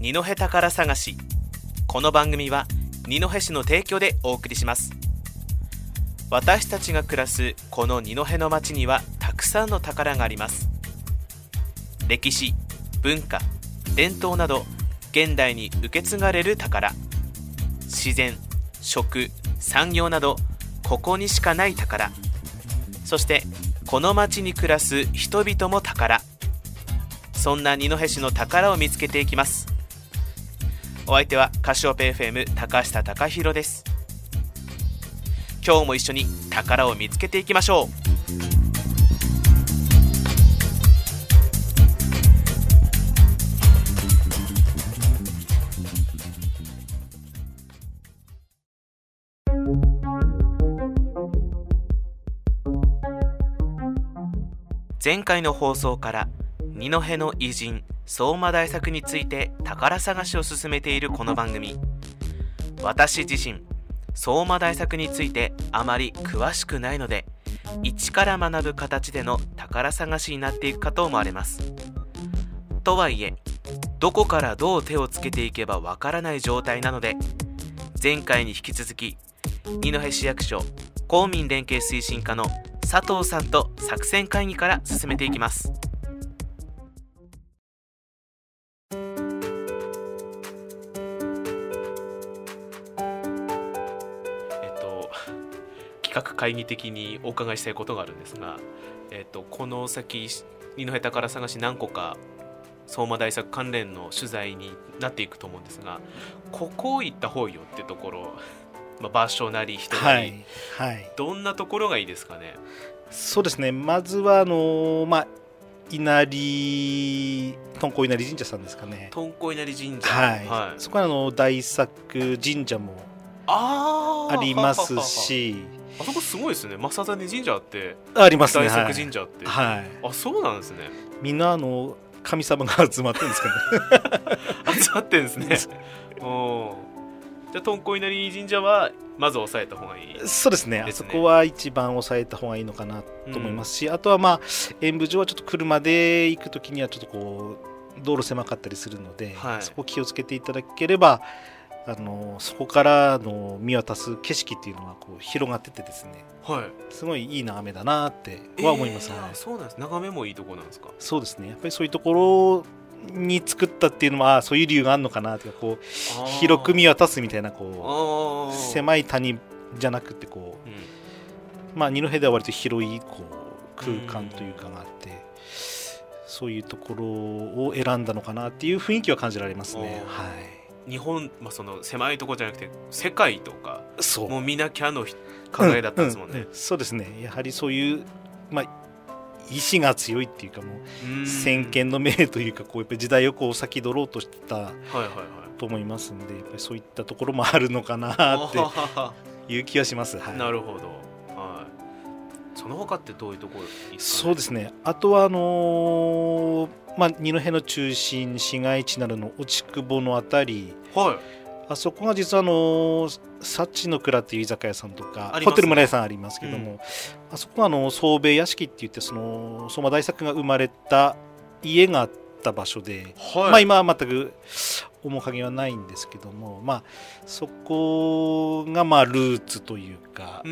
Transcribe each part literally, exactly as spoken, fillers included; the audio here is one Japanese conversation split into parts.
二戸宝探し。この番組は二戸市の提供でお送りします。私たちが暮らすこの二戸の町にはたくさんの宝があります。歴史、文化、伝統など現代に受け継がれる宝、自然、食、産業などここにしかない宝、そしてこの町に暮らす人々も宝。そんな二戸市の宝を見つけていきます。お相手はカシオペ エフエム 高下貴弘です。今日も一緒に宝を見つけていきましょう。前回の放送から二戸の偉人相馬大作について宝探しを進めているこの番組。私自身相馬大作についてあまり詳しくないので、一から学ぶ形での宝探しになっていくかと思われます。とはいえ、どこからどう手をつけていけばわからない状態なので、前回に引き続き二戸市役所公民連携推進課の佐藤さんと作戦会議から進めていきます。企画会議的にお伺いしたいことがあるんですが、えっと、この先二戸宝探し何個か相馬大作関連の取材になっていくと思うんですが、ここ行った方がいいよってところ、まあ、場所なり人なり、はいはい、どんなところがいいですかね。 そうですね、まずはあのー、まあ稲荷敦煌稲荷神社さんですかね。 敦煌稲荷神社、 はいはい、そこはあの大作神社もありますし、 あそこすごいですね。正種神社ってありますね。 大作神社って、はいはい、あ、そうなんですね。 みんなあの神様が集まってるんですかね集まってるんですねおじゃあ敦煌稲荷神社はまず抑えた方がいいですね。 そうですね、あそこは一番抑えた方がいいのかなと思いますし、うん、あとはまあ演舞場はちょっと車で行くときにはちょっとこう道路狭かったりするので、はい、そこ気をつけていただければ、あのそこからの見渡す景色っていうのがこう広がっててですね、はい、すごいいい眺めだなっては思いますね、 えー、そうなんです。眺めもいいところなんですか。 そうですね、やっぱりそういうところに作ったっていうのはそういう理由があるのかなっていうか、こう広く見渡すみたいな、こう狭い谷じゃなくてこう、うん、まあ二戸では割と広いこう空間というかがあって、うん、そういうところを選んだのかなっていう雰囲気は感じられますね。はい、 日本、まあ、その狭いところじゃなくて世界とかもう見なきゃの考えだったんですもんね、 うんうんうん、そうですね、やはりそういう、まあ、意志が強いっていうか、もう先見の明というか、こうやっぱり時代をこう先取ろうとしてたと思いますので、やっぱりそういったところもあるのかなっていう気がします、はい、 なるほど、はい、その他ってどういうところですかね。 そうですね、あとはあのーまあ、二戸の中心市街地などの落久保のあたり、はい、あそこが実はあの幸の蔵っていう居酒屋さんとか、ね、ホテル村屋さんありますけども、うん、あそこはあの宗兵衛屋敷っていって、その相馬大作が生まれた家があった場所で、はい、まあ、今は全く面影はないんですけども、まあ、そこがまあルーツというか、うん、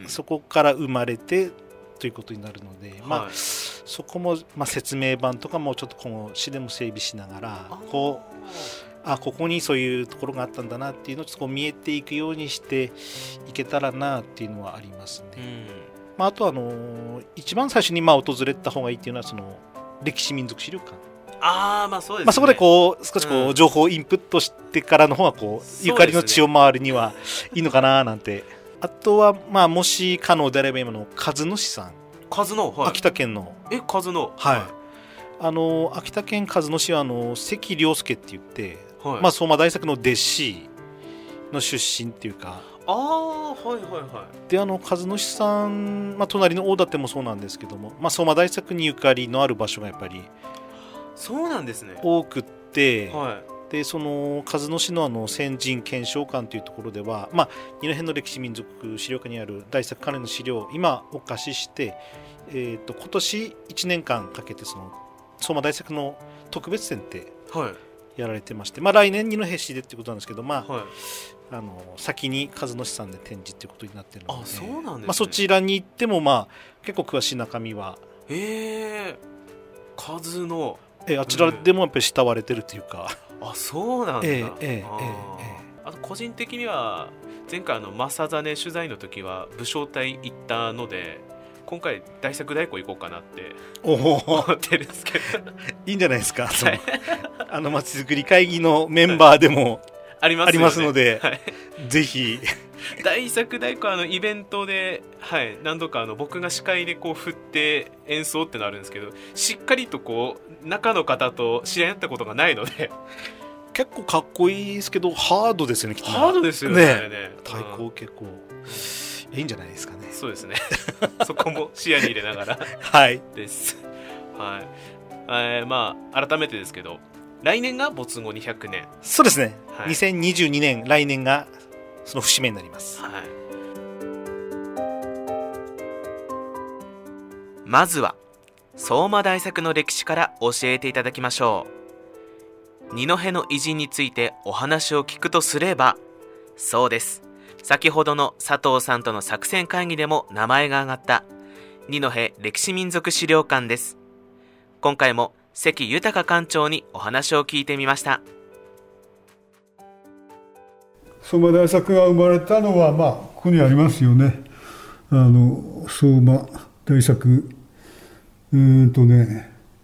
そこから生まれてということになるので、まあ、はい、そこも、まあ、説明板とかもちょっとこの市でも整備しながら、こうあここにそういうところがあったんだなっていうのをちょっとこう見えていくようにしていけたらなっていうのはありますね。うん、まあ、あとはあの一番最初にまあ訪れた方がいいっていうのはその歴史民族資料館。 あ、まあそうですね、 まあ、そこでこう少しこう情報をインプットしてからの方がこう、うん、ゆかりの地を回るにはいいのかななんて。あとはまあもし可能であれば今の鹿角市さん、 鹿角、はい、 秋田県の、 え鹿角、 はい、はい、あの秋田県鹿角市はあの関良介って言って、はい、まあ、相馬大作の弟子の出身っていうか、 ああ、はいはいはい。 であの鹿角市さん、まあ、隣の大館もそうなんですけども、まあ、相馬大作にゆかりのある場所がやっぱりそうなんですね、 多くって、 はい、 でその鹿角市のあの先人検証館というところでは、まあ、二戸の歴史民族資料館にある大作関連の資料を今お貸しして、えー、と今年いちねんかんかけてその相馬大作の特別展ってやられてまして、まあ、来年二戸市でってことなんですけど、まあ、 はい、 あの先に和野市さんで展示っていうことになってるので、 あ、そうなんですね。 まあ、そちらに行っても、まあ、結構詳しい中身はえー、和野えあちらでもやっぱり慕われてるというか、 うん、あ、そうなんだ、 ええええええあと個人的には前回あの正実取材の時は武将隊行ったので、今回大作大工行こうかなって思ってるんですけどいいんじゃないですか、そのあのまちづくり会議のメンバーでもありますので、はい、ぜひ大作大工あのイベントで、はい、何度かあの僕が司会でこう振って演奏ってなるんですけど、しっかりとこう中の方と知り合いになったことがないので結構かっこいいですけどハードですよね、きっと。 ハードですよね、 ね太鼓結構、うん、いいんじゃないですかね。 そうですねそこも視野に入れながらはいです、はい、えー、まあ改めてですけど、来年が没後にひゃくねん。 そうですね、 はい、 にせんにじゅうにねん来年がその節目になります、 はい、まずは相馬大作の歴史から教えていただきましょう。二戸の偉人についてお話を聞くとすれば、そうです、先ほどの佐藤さんとの作戦会議でも名前が挙がった二戸歴史民族資料館です。今回も関豊館長にお話を聞いてみました。 相馬大作が生まれたのは、まあ、ここにありますよね。あの相馬大作、うーんとね、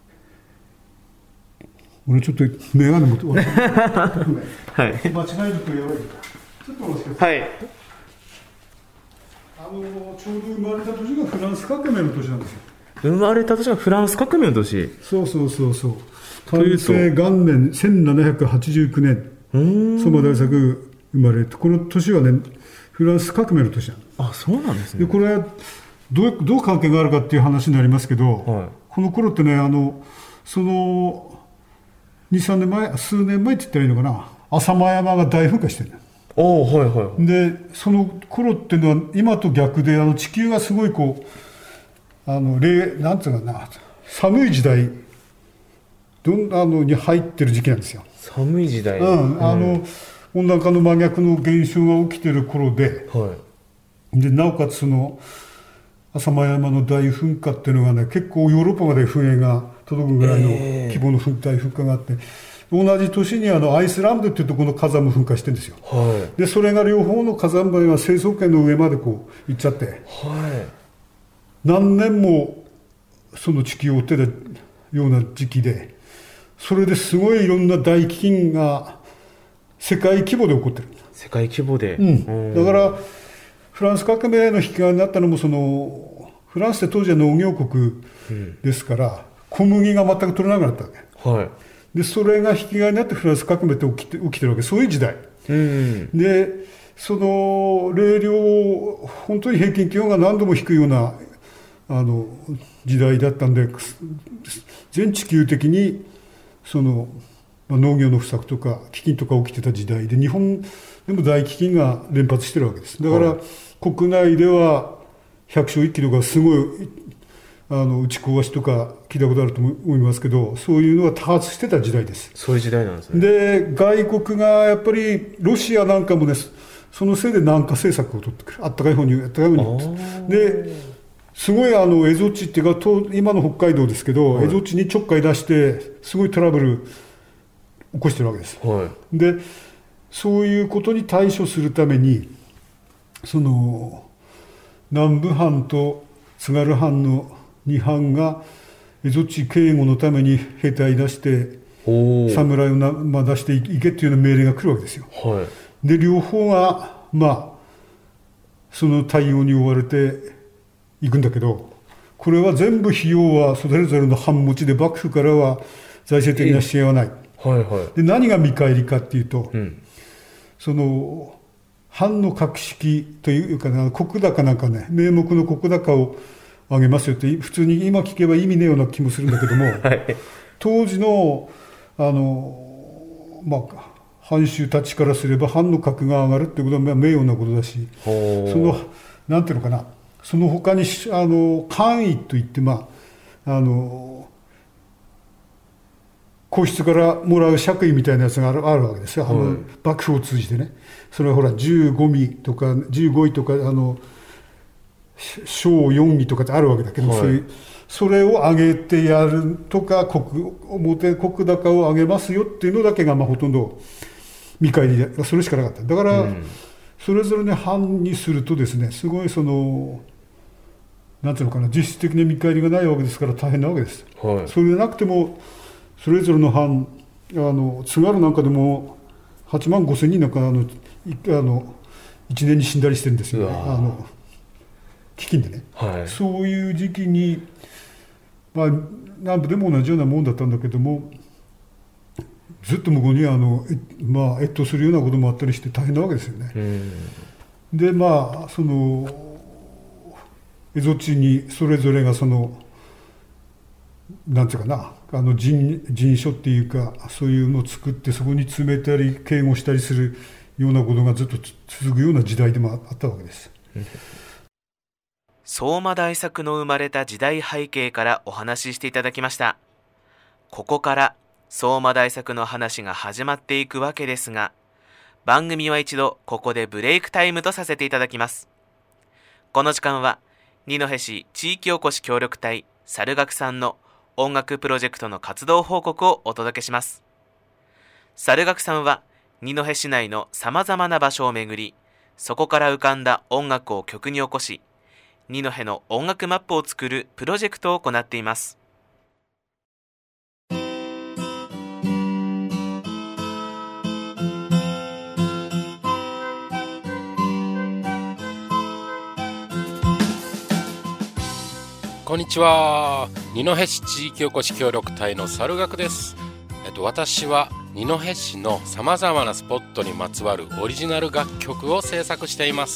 俺ちょっと眼鏡持って、はい、間違えるとやばい。ちょっとお待ちください。はい、あのちょうど生まれた年がフランス革命の年なんですよ。 生まれた年がフランス革命の年。 そうそうそうそう。大政元年せんななひゃくはちじゅうきゅうねん、相馬大作生まれて、この年はねフランス革命の年なんです。 あ、そうなんですね。 でこれはどうどう関係があるかっていう話になりますけど、はい、この頃ってね、あのそのにさんねんまえ、数年前って言ったらいいのかな、浅間山が大噴火してる。 お、はいはい、 でその頃っていうのは今と逆で、あの地球がすごいこうあの冷なんていうのかな、寒い時代どんあのに入ってる時期なんですよ。 寒い時代、 うん、あの、うん、温暖化の真逆の現象が起きてる頃で、はい、でなおかつその浅間山の大噴火っていうのがね、結構ヨーロッパまで噴煙が届くぐらいの規模の大噴火があって、えー、同じ年にあのアイスランドっていうところの火山も噴火してるんですよ。はい、でそれが両方の火山灰が成層圏の上までこう行っちゃって、はい、何年もその地球を追ってたような時期で、それですごいいろんな大飢饉が世界規模で起こってる。 世界規模で、 うん、だからフランス革命の引き金になったのも、そのフランスって当時は農業国ですから、うん、小麦が全く取れなくなったわけ、はい、でそれが引き金になってフランス革命って起きて、起きてるわけ、そういう時代、うん、でその冷涼、本当に平均気温が何度も低いようなあの時代だったんで、全地球的にその、まあ、農業の不作とか飢饉とか起きてた時代で、日本でも大飢饉が連発してるわけです。だから、はい、国内では百姓一揆とかすごいあの打ち壊しとか聞いたことあると思いますけど、そういうのが多発してた時代です。 そういう時代なんですね。 で外国がやっぱりロシアなんかもです、そのせいで南下政策を取ってくる、あったかい方にあったかい方にですごいあの蝦夷地っていうか、今の北海道ですけど、はい、蝦夷地にちょっかい出してすごいトラブル起こしてるわけです、はい、でそういうことに対処するために、その南部藩と津軽藩のに藩が蝦夷地警護のために兵隊出して侍をな、まあ、出していけっていうような命令が来るわけですよ、はい、で両方がまあその対応に追われていくんだけど、これは全部費用はそれぞれの藩持ちで、幕府からは財政的な支援はない、はいはい、で何が見返りかっていうと、うん、その藩の格式というか、ね、石高なんかね、名目の石高をあげますよって普通に今聞けば意味ねえような気もするんだけども、はい、当時のあのまあ藩主たちからすれば藩の格が上がるってことは名誉なことだし、そのなんていうのかな、その他にあの官位といって、まああの皇室からもらう爵位みたいなやつがある、あるわけですよ、あの、はい、幕府を通じてね。それはほらじゅうごみとかじゅうごいとかあの賞よんいとかってあるわけだけど、はい、そういうそれを上げてやるとか国表国高を上げますよっていうのだけがまあほとんど見返りでそれしかなかった。だから、うん、それぞれね藩にするとですねすごいそのなんていうのかな実質的な見返りがないわけですから大変なわけです、はい、それでなくてもそれぞれの藩あの津軽なんかでもはちまんごせんにんなんかあのいあのいちねんに死んだりしてるんですよね、あの飢饉でね、はい、そういう時期に、まあ、南部でも同じようなもんだったんだけどもずっと向こうにあの、まあ、越冬するようなこともあったりして大変なわけですよね。でまあその蝦夷地にそれぞれがそのなんていうかなあの 人, 人書っていうかそういうのを作ってそこに詰めたり警護したりするようなことがずっと続くような時代でもあったわけです。 相馬大作の生まれた時代背景からお話ししていただきました。ここから相馬大作の話が始まっていくわけですが、番組は一度ここでブレイクタイムとさせていただきます。この時間は二戸市地域おこし協力隊猿楽さんの音楽プロジェクトの活動報告をお届けします。猿楽さんは二戸市内のさまざまな場所を巡り、そこから浮かんだ音楽を曲に起こし、二戸の音楽マップを作るプロジェクトを行っています。 こんにちは。二戸市地域おこし協力隊の猿楽です。えっと、私は二戸市のさまざまなスポットにまつわるオリジナル楽曲を制作しています。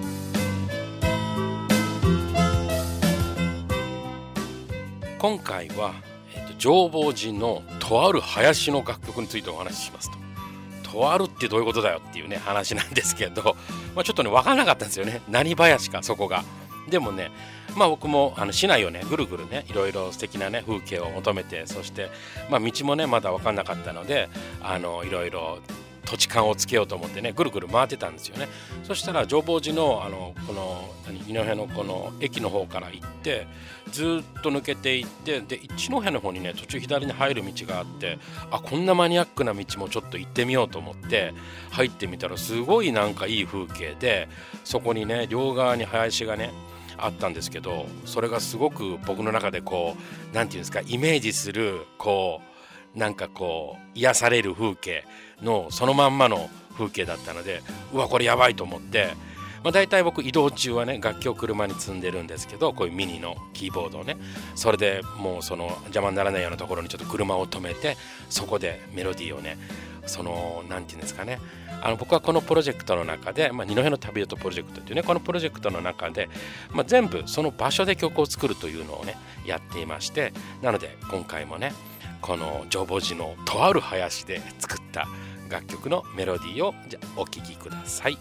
今回は、えっと、浄法寺のとある林の楽曲についてお話ししますと。とあるってどういうことだよっていうね話なんですけど、まあ、ちょっとね分からなかったんですよね。何林かそこが。でもね、まあ僕もあの市内をねぐるぐるねいろいろ素敵なね風景を求めて、そしてまあ道もねまだ分かんなかったので、あのいろいろ土地勘をつけようと思ってねぐるぐる回ってたんですよね。そしたら浄法寺のあのこの二戸のこの駅の方から行ってずっと抜けていって、で一戸の方にね途中左に入る道があって、あこんなマニアックな道もちょっと行ってみようと思って入ってみたらすごいなんかいい風景で、そこにね両側に林がねあったんですけど、それがすごく僕の中でこうなんていうんですかイメージするこうなんかこう癒される風景のそのまんまの風景だったので、うわこれやばいと思って、まあ、大体僕移動中はね楽器を車に積んでるんですけど、こういうミニのキーボードをねそれでもうその邪魔にならないようなところにちょっと車を止めて、そこでメロディーをねそのなんていうんですかね、あの僕はこのプロジェクトの中で、まあ、二戸の旅人プロジェクトっていうねこのプロジェクトの中で、まあ、全部その場所で曲を作るというのをねやっていまして、なので今回もねこの浄法寺のとある林で作った楽曲のメロディーをじゃお聴きください。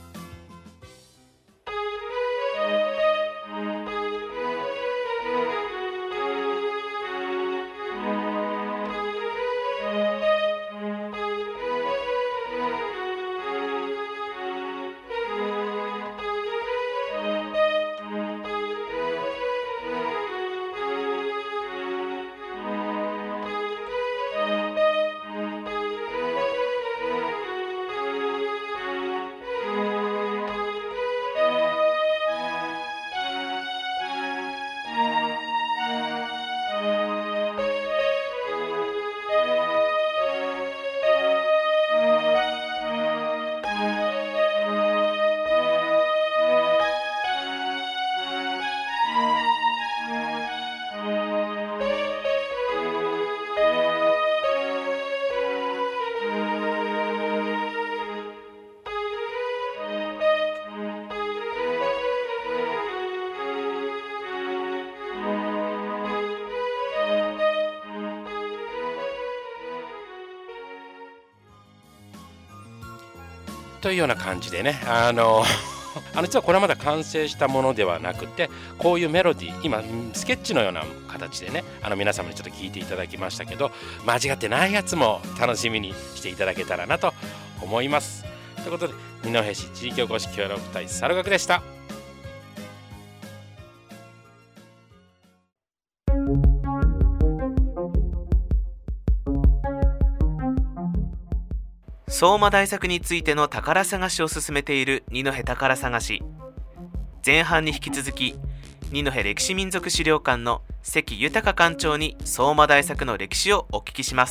というような感じでね、あのあの実はこれはまだ完成したものではなくて、こういうメロディー、今スケッチのような形でね、あの皆様にちょっと聞いていただきましたけど、間違ってないやつも楽しみにしていただけたらなと思います。ということで、二戸市地域おこし協力隊猿楽でした。 相馬大作についての宝探しを進めている二戸宝探し。前半に引き続き、二戸歴史民族資料館の関豊館長に相馬大作の歴史をお聞きします。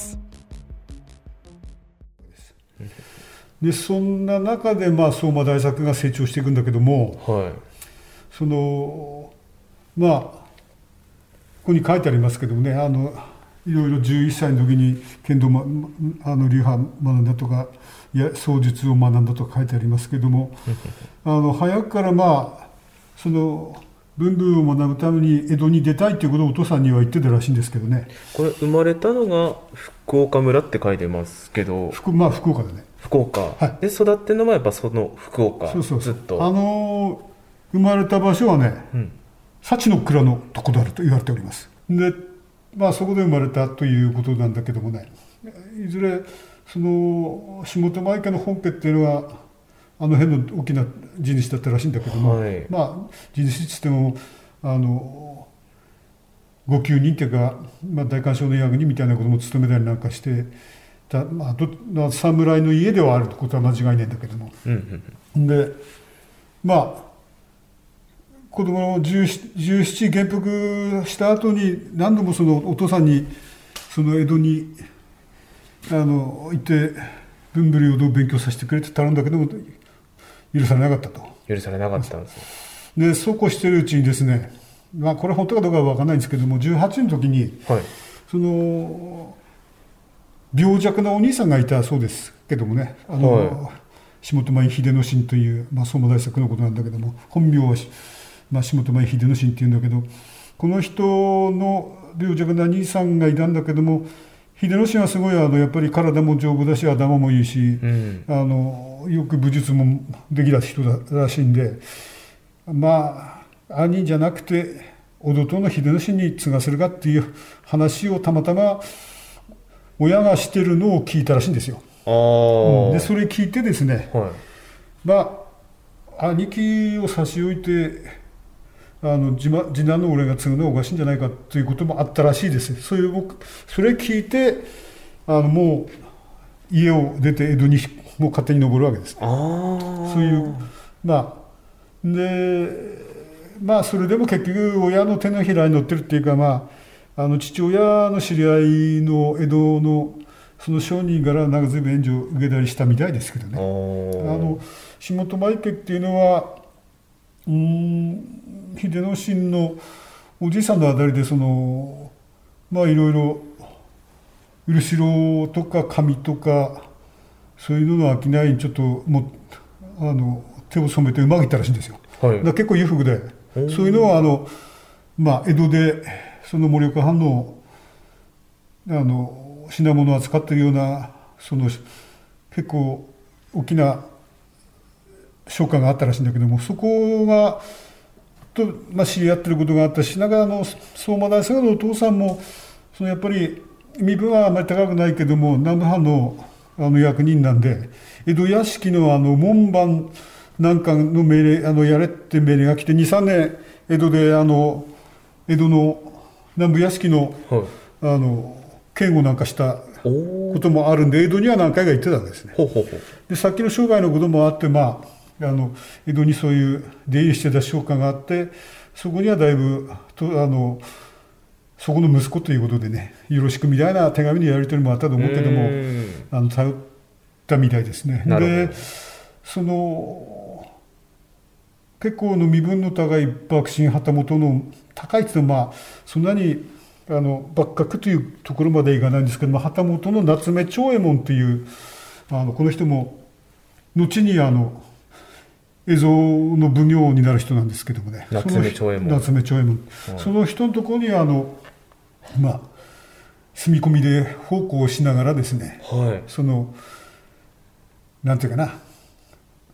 でそんな中で、まあ、相馬大作が成長していくんだけども、はい、そのまあここに書いてありますけどもね、あのいろいろじゅういっさいの時に剣道、ま、あの流派学んだとか、いや槍術を学んだとか書いてありますけどもあの早くからまあその文武を学ぶために江戸に出たいということをお父さんには言ってたらしいんですけどね。 これ生まれたのが福岡村って書いてますけど、 福まあ福岡だね。 福岡、はい、で育ってるのはやっぱその福岡。 そうそうそう、 ずっとあの生まれた場所はね、うん、幸の倉のとこであると言われております。でまあ、そこで生まれたということなんだけどもね、いずれその下手前家の本家っていうのはあの辺の大きな地主だったらしいんだけども、はい、まあ地主って言ってもあの御給人っていうか、まあ、大官所の役人みたいなことも務めたりなんかしてた、まあ、ど侍の家ではあることは間違いないんだけども、うんうん、でまあ子供のじゅうなな元服した後に何度もそのお父さんにその江戸にあの行って文武両道を勉強させてくれって頼んだけども許されなかったと。 許されなかったんですね。でそうこうしてるうちにですね、まあ、これは本当かどうかは分からないんですけども、じゅうはちの時に、はい、その病弱なお兄さんがいたそうですけどもね、あの、はい、下手前秀之進という、まあ、相馬大作のことなんだけども、本名はまあ、下手前秀之進っていうんだけど、この人の病弱な兄さんがいたんだけども、秀之進はすごいあのやっぱり体も丈夫だし頭もいいし、うん、あのよく武術もできた人だらしいんで、まあ兄じゃなくて弟の秀之進に継がせるかっていう話をたまたま親がしてるのを聞いたらしいんですよ。あ、うん、でそれ聞いてですね、はい、まあ兄貴を差し置いてあの 次, 次男の俺が継ぐのはおかしいんじゃないかということもあったらしいです。そういう僕それ聞いてあのもう家を出て江戸にもう勝手に登るわけです。あ、そういうまあでまあそれでも結局親の手のひらに乗ってるっていうか、まあ、あの父親の知り合いの江戸のその商人からなんか随分援助を受けたりしたみたいですけどね。あの下手前家っていうのはうーん秀之進のおじいさんのあたりでそのまあいろいろ漆ろとか紙とかそういうのの商いにちょっともあの手を染めてうまくいったらしいんですよ。はい、だから結構裕福で、そういうのはあの、まあ、江戸でその盛岡藩のあの品物を扱っているようなその結構大きな商家があったらしいんだけども、そこがと、まあ、知り合ってることがあったし、なんかあの相馬大作のお父さんもそのやっぱり身分はあまり高くないけども南部藩のあの役人なんで、江戸屋敷のあの門番なんかの命令あのやれって命令が来てにさんねん江戸であの江戸の南部屋敷の、はい、あの警護なんかしたこともあるんで江戸には何回か行ってたわけですね。ほうほうほう。でさっきの商売のこともあって、まあ、あの江戸にそういう出入りしてた商家があって、そこにはだいぶとあのそこの息子ということでね、よろしくみたいな手紙のやり取りもあったと思うけども、あの頼ったみたいですね。でその結構の身分の高い幕臣旗本の高いっていうのは、まあそんなにあの幕閣というところまでいかないんですけども、旗本の夏目長右衛門というあのこの人も後にあの蝦夷の奉行になる人なんですけどもね、 夏目長右衛門、 夏目長右衛門、はい、その人のところにあのまあ住み込みで奉公をしながらですね、はい、そのなんていうかな、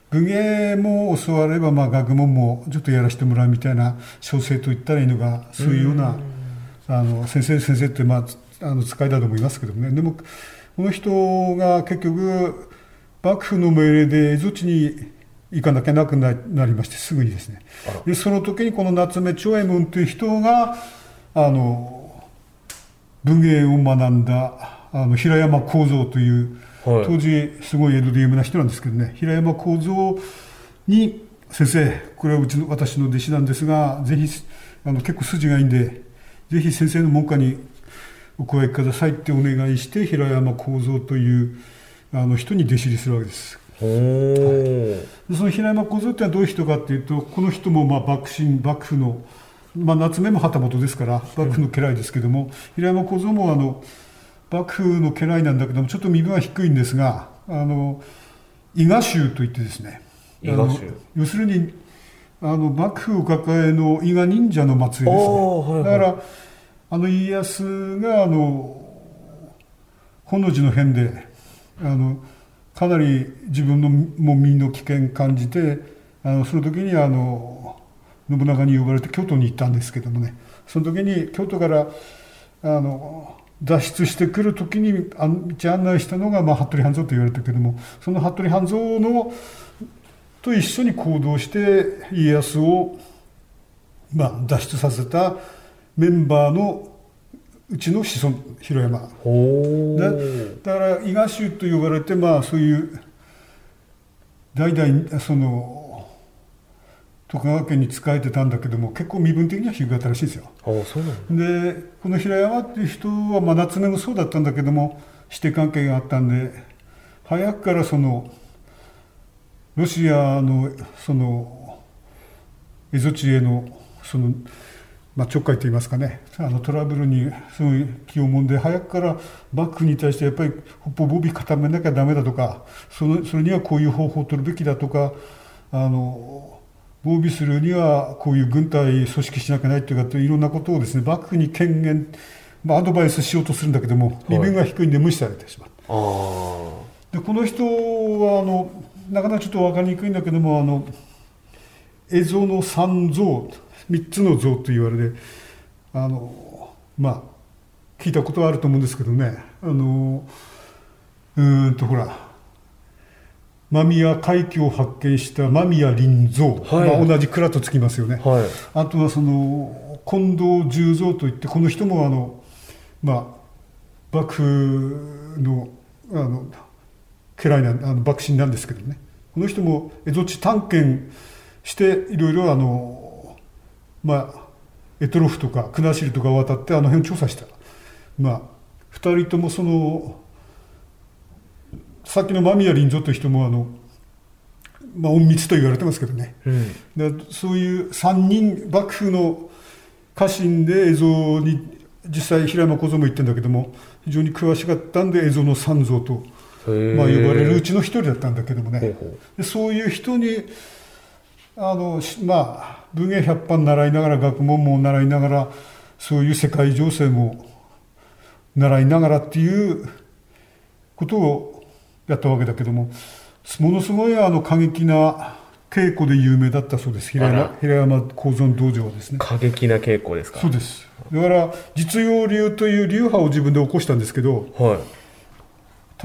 武芸も教われば、まあ、学問もちょっとやらせてもらうみたいな小生といったらいいのが、そういうような、あの先生先生って、まあ、あの使いだと思いますけどもね。でもこの人が結局幕府の命令で蝦夷地に行かなきゃなくなりまして、すぐにですね。でその時にこの夏目長右衛門という人があの武芸を学んだあの平山幸三という、はい、当時すごい江戸で有名な人なんですけどね、平山幸三に先生、これはうちの私の弟子なんですが、ぜひあの結構筋がいいんで、ぜひ先生の門下にお加えくださいってお願いして、平山幸三というあの人に弟子入りするわけです。 おー、 はい、その平山幸三ってのはどういう人かっていうと、この人もまあ幕臣幕府の、まあ、夏目も旗本ですから幕府の家来ですけども、うん、平山幸三もあの幕府の家来なんだけども、ちょっと身分は低いんですが、あの伊賀衆といってですね、 伊賀衆、 要するにあの幕府を抱えの伊賀忍者の末裔ですね。はいはい、だからあの家康があの本能寺の変であのかなり自分のも身の危険感じて、あのその時にあの信長に呼ばれて京都に行ったんですけどもね、その時に京都からあの脱出してくる時に道案内したのが、まあ、服部半蔵と言われたけども、その服部半蔵のと一緒に行動して家康を、まあ、脱出させたメンバーのうちの子孫、広山だ, だから伊賀衆と呼ばれて、まあ、そういう代々その徳川家に仕えてたんだけども、結構身分的には低かったらしいですよ。 ああ、そうなんでこの平山っていう人は、まあ、夏目もそうだったんだけども、師弟関係があったんで、早くからそのロシアのその蝦夷地へのその、まあ、ちょっかいといいますかね、あのトラブルにすごい気をもんで、早くから幕府に対してやっぱり北方防備固めなきゃダメだとか、そのそれにはこういう方法を取るべきだとか、あの防備するにはこういう軍隊組織しなきゃないというか、いろんなことをですね、幕府に権限、まあ、アドバイスしようとするんだけども、身分が低いんで無視されてしまう。はい、でこの人はあのなかなかちょっと分かりにくいんだけども、あの蝦夷の三像、三つの像と言われて、あのまあ聞いたことはあると思うんですけどね、あのうーんとほら間宮海峡を発見した間宮林像、はい、まあ、同じ蔵とつきますよね。はい、あとはその近藤十三といって、この人もあの、まあ、幕府のあの家来なあの幕臣なんですけどね、この人も蝦夷地探検していろいろあの、まあ、択捉とか国後とかを渡ってあの辺を調査した。まあ、ふたりともそのさっきの間宮林蔵という人もあの、まあ、隠密と言われてますけどね、うん、だそういうさんにん幕府の家臣で蝦夷に実際平山小僧も言ってるんだけども、非常に詳しかったんで蝦夷の三蔵と、まあ、呼ばれるうちの一人だったんだけどもね、ほうほう、でそういう人にあの、まあ、文芸百般習いながら学問も習いながら、そういう世界情勢も習いながらっていうことをやったわけだけども、ものすごいあの過激な稽古で有名だったそうです。平山、平山幸三道場はですね。 過激な稽古ですか。 そうです。だから実用流という流派を自分で起こしたんですけど、はい、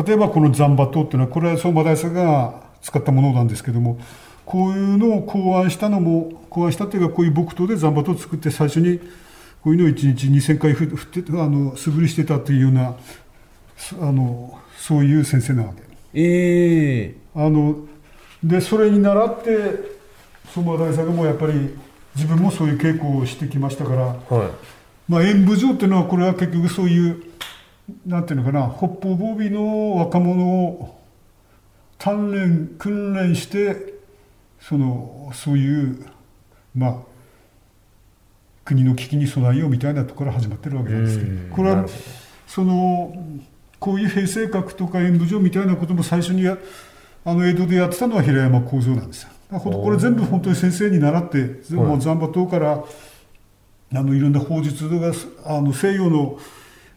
例えばこの斬馬刀っていうのは、これは相馬大佐が使ったものなんですけども、こういうのを考案したのも考案したというか、こういう木刀で斬馬刀を作って、最初にこういうのをいちにちにせんかい振ってあの素振りしてたというような、あのそういう先生なわけ。 えー、 あのでそれに倣って相馬大佐がもうやっぱり自分もそういう稽古をしてきましたから、はい、まあ、演武場っていうのは、これは結局そういうなんていうのかな、北方防備の若者を鍛錬訓練して、そのそういうまあ国の危機に備えようみたいなところから始まってるわけなんですけど、これはそのこういう平成閣とか演武場みたいなことも最初にやあの江戸でやってたのは平山幸三なんですよ。これ全部本当に先生に習って、もう斬馬刀からあのいろんな砲術があの西洋の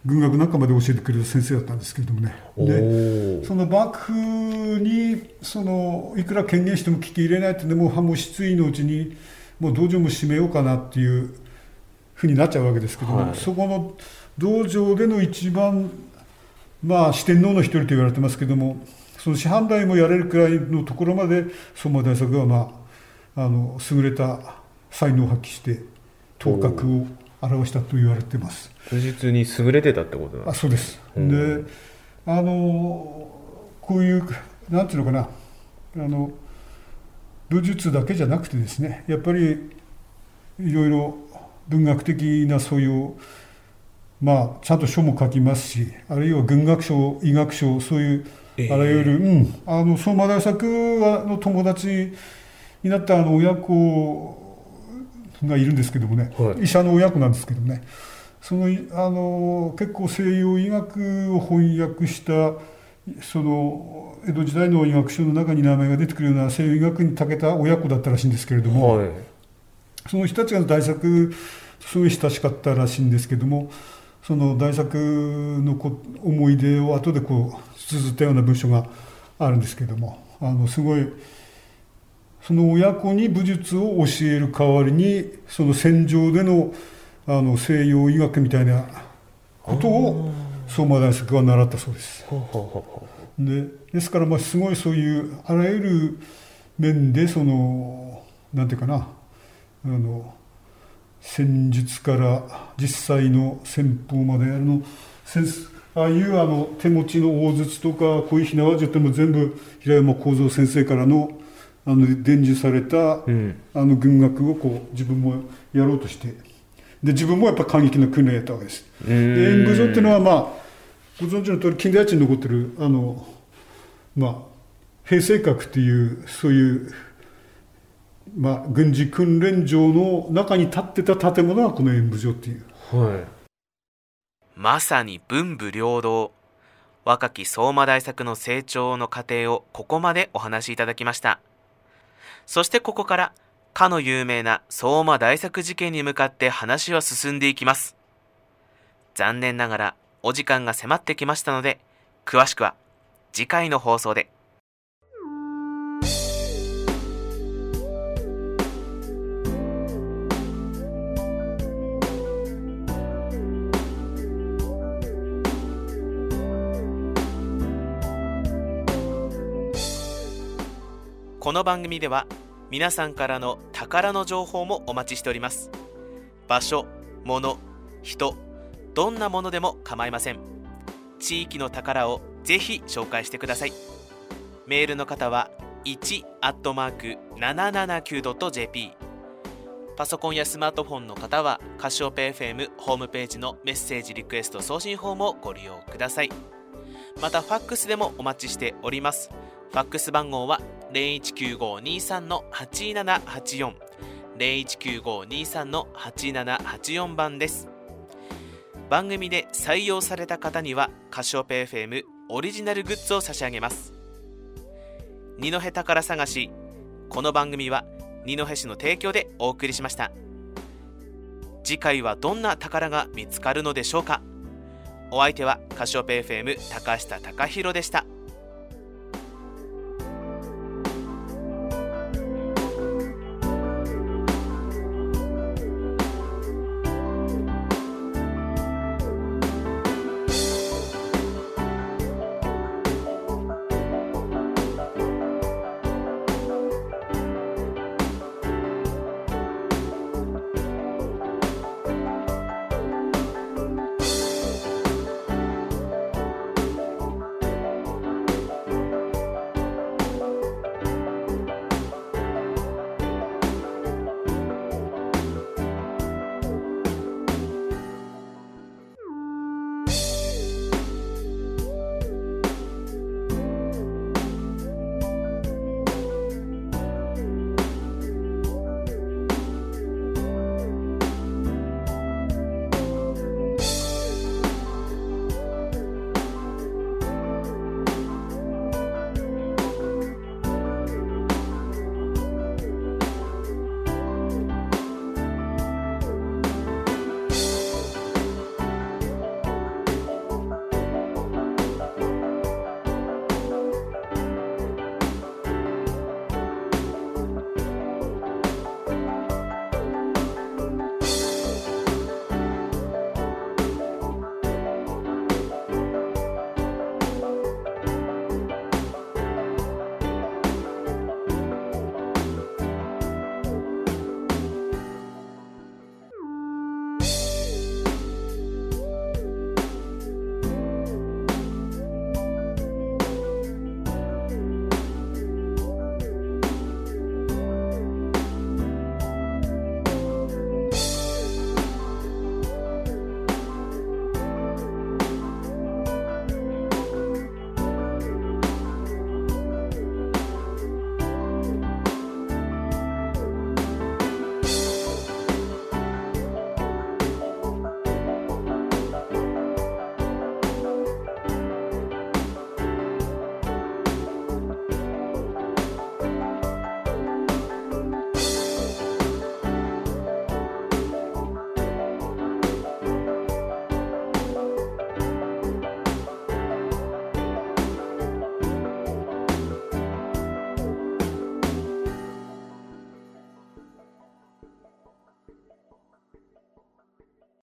軍学なんかまで教えてくれた先生だったんですけれどもね。でその幕府にそのいくら権限しても聞き入れないってでももう失意のうちにもう道場も閉めようかなっていうふうになっちゃうわけですけども、はい、そこの道場での一番まあ四天王の一人と言われてますけども、その師範代もやれるくらいのところまで相馬大作は、まあ、あの優れた才能を発揮して頭角を表したと言われています。 武術に優れてたってことなんですか？ あ、そうです。で、あのこういうなんていうのかな、あの武術だけじゃなくてですね、やっぱりいろいろ文学的なそういうまあちゃんと書も書きますし、あるいは軍学書、医学書、そういうあらゆる、えー、うん、あの相馬大作の友達になったあの親子がいるんですけどもね、はい、医者の親子なんですけどね、そのあの結構西洋医学を翻訳したその江戸時代の医学書の中に名前が出てくるような西洋医学に長けた親子だったらしいんですけれども、はい、その人たちが大作すごい親しかったらしいんですけども、その大作のこ思い出を後でこう綴ったような文章があるんですけども、あのすごいその親子に武術を教える代わりにその戦場でのあの西洋医学みたいなことを相馬大作は習ったそうです。で、ですからまあすごいそういうあらゆる面でそのなんていうかな、あの戦術から実際の戦法まであのああいうあの手持ちの大筒とかこういう火縄銃っても全部平山幸三先生からのあの伝授された、うん、あの軍学をこう自分もやろうとして、で自分もやっぱ過激な訓練をやったわけです。で演武場っていうのはまあご存知の通り近代地に残ってるあのまあ平成閣っていうそういうまあ軍事訓練場の中に建ってた建物がこの演武場っていう。はい。 まさに文武両道、若き相馬大作の成長の過程をここまでお話しいただきました。そしてここからかの有名な相馬大作事件に向かって話は進んでいきます。残念ながらお時間が迫ってきましたので、詳しくは次回の放送で。この番組では皆さんからの宝の情報もお待ちしております。場所、物、人、どんなものでも構いません。地域の宝をぜひ紹介してください。メールの方はいち アットマーク ななななきゅう ドット ジェーピー、 パソコンやスマートフォンの方はカシオペ エフエム ホームページのメッセージリクエスト送信フォームをご利用ください。またファックスでもお待ちしております。ファックス番号は ゼロいちきゅうごにさん はちななはちよん ゼロいちきゅうごにさん はちななはちよん 番です。番組で採用された方にはカシオペ エフエム オリジナルグッズを差し上げます。二戸宝探し、この番組は二戸市の提供でお送りしました。次回はどんな宝が見つかるのでしょうか。お相手はカシオペ エフエム 高下貴弘でした。